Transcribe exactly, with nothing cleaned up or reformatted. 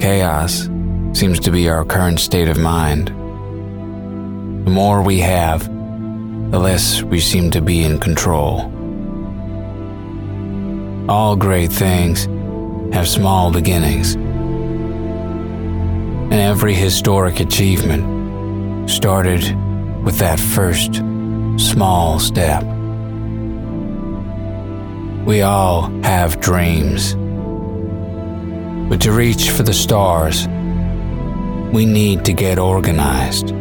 chaos seems to be our current state of mind. The more we have, the less we seem to be in control. All great things have small beginnings, and every historic achievement started with that first small step. We all have dreams, but to reach for the stars, we need to get organized.